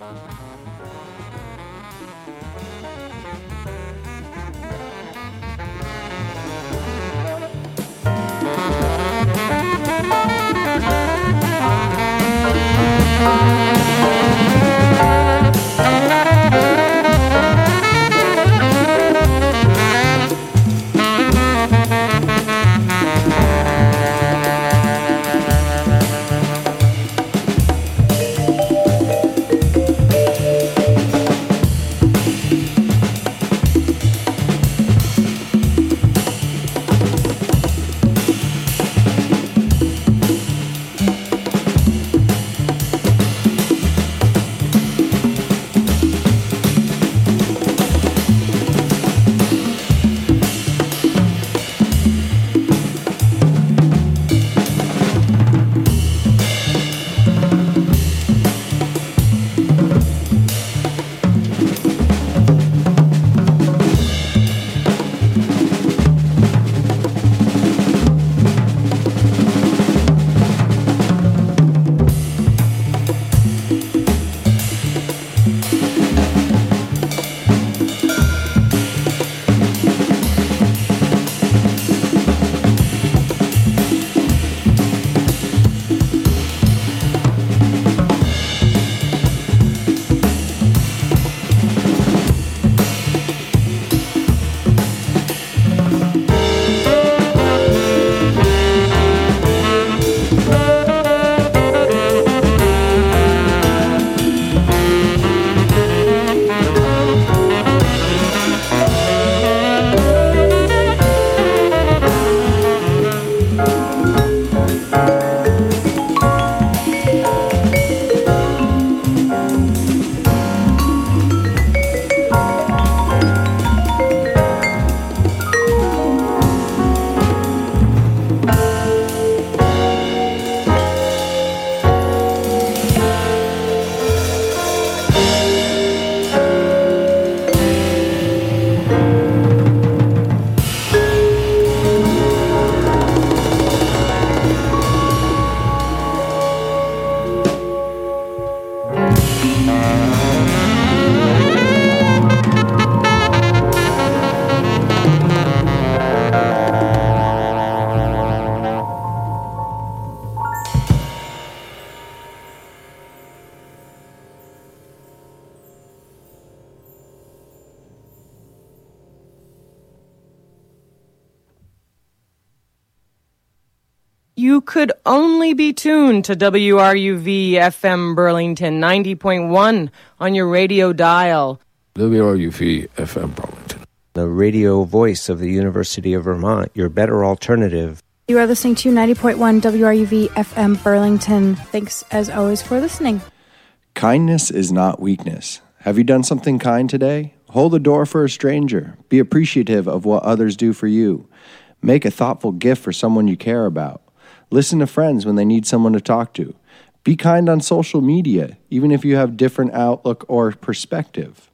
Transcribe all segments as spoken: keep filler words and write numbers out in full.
You could only be tuned to W R U V F M Burlington ninety point one on your radio dial. W R U V F M Burlington. The radio voice of the University of Vermont, your better alternative. You are listening to ninety point one W R U V F M Burlington. Thanks, as always, for listening. Kindness is not weakness. Have you done something kind today? Hold the door for a stranger. Be appreciative of what others do for you. Make a thoughtful gift for someone you care about. Listen to friends when they need someone to talk to. Be kind on social media, even if you have different outlook or perspective.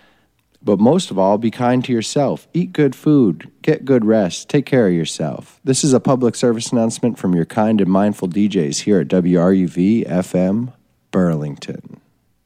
But most of all, be kind to yourself. Eat good food. Get good rest. Take care of yourself. This is a public service announcement from your kind and mindful D Js here at W R U V F M Burlington.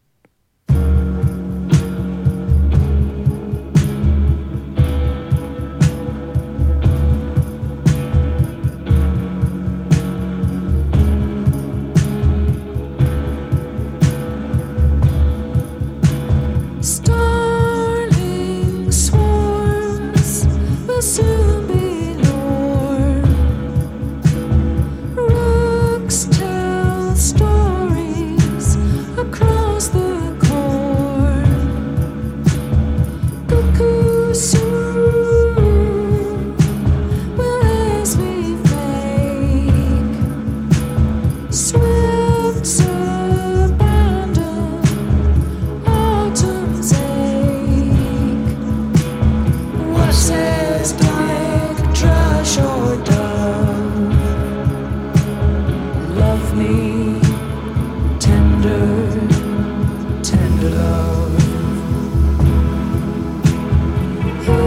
Soon be Lord. Rooks tell stories across the court. Cuckoo soon will as we fake. Swifts abandon autumn's ache. What says thrush or dove, love me tender, tender love.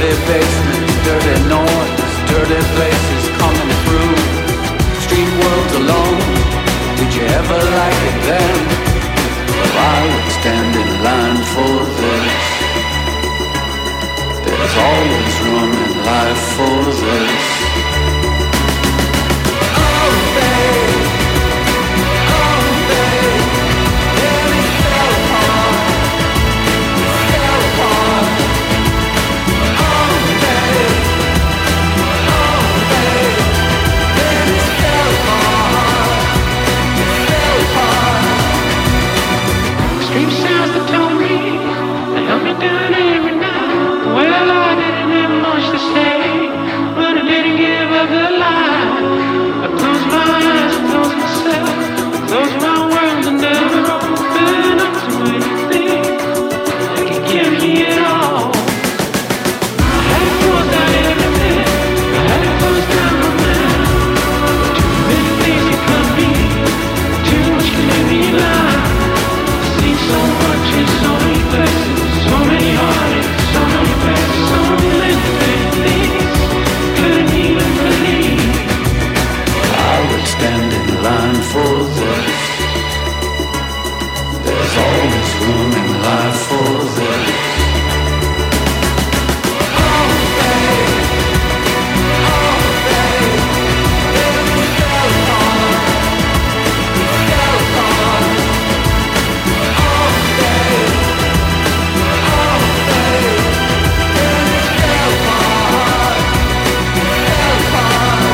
Dirty basements, dirty noise, dirty places coming through. Street world alone, did you ever like it then? Well, I would stand in line for this. There's always room in life for this. Oh, babe, oh, babe, yeah, it fell apart, it fell apart. Oh, babe, oh, babe, yeah, it fell apart, it fell apart. Street sounds that told me, they held me down every night. Well, I didn't have much to say, but I didn't give up the lie. I closed my eyes, I closed myself, closed my world and never opened up to anything that could give me it all. I had to close down everything, I had to close down my mind. Too many things that could be, too much can leave me alive. I've seen so much in so many places, so many heartaches, so many passes, so many things couldn't even believe. I would stand in line for this. There's always room in life for this. Oh, babe, oh, babe, yeah, it fell apart, it fell apart. Oh, babe, oh, babe, yeah, it fell apart, it fell apart.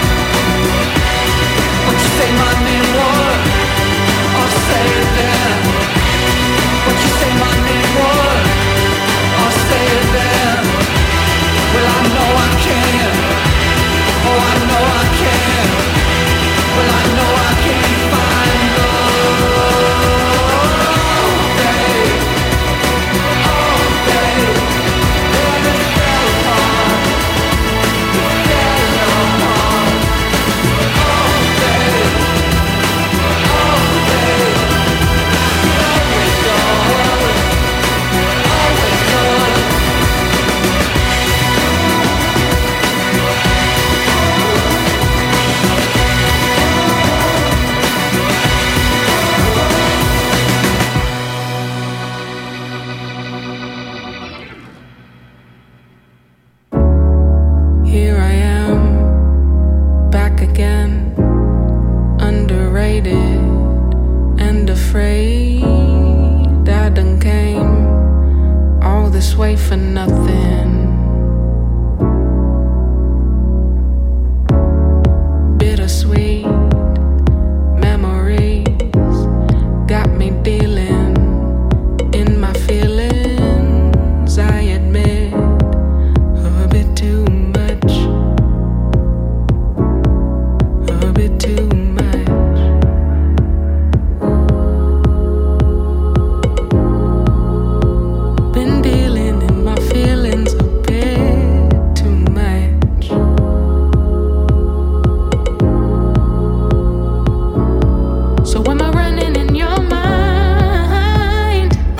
What you say my name was, I'll say it then. What you say my name was, I'll say it then. Well, I know I can. Oh, I know I can. Well, I know I can find love. Oh, babe. Oh, babe. Yeah, it fell apart. It fell apart. Oh, babe. Oh, babe. Always does. Always does. Here I am, back again, underrated and afraid. I done came all this way for nothing.